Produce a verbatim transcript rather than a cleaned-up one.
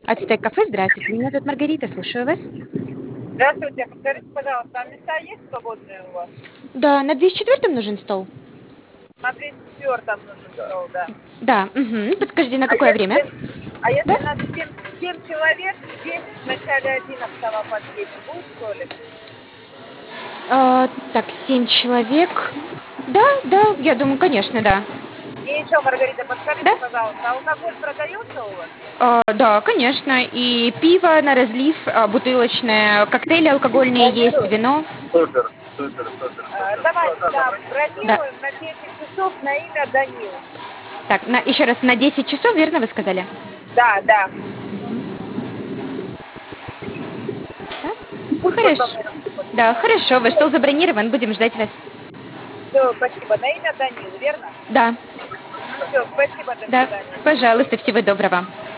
Ацтек кафе, здравствуйте. Меня зовут Маргарита, слушаю вас. Здравствуйте, подскажите, пожалуйста, а места есть свободные у вас? Да, на двести четвёртом нужен стол? На двести четвёртом нужен стол, да. Да, угу. Подскажите, на А какое время? если, а Да? если нас семь, семь человек, десять в начале одиннадцатого последний, будет столик? А, так, семь человек. Да, да, я думаю, конечно, да. И еще, Маргарита, Да? подскажите, пожалуйста, алкоголь продается у вас? А, да, конечно. И пиво на разлив, а, бутылочное, коктейли алкогольные есть, Бронирую? вино. Супер, супер, супер, А, супер. Все, давайте, да, да, забронируем. Да. бронируем на десять часов на имя Данил. Так, на, еще раз, на десять часов, верно вы сказали? Да, да. Да? Пусть потом Хорошо. Да, хорошо, ваш стол забронирован, будем ждать вас. все, спасибо. На имя Данил, верно? Да, Все, спасибо, до да, свидания. пожалуйста, всего доброго.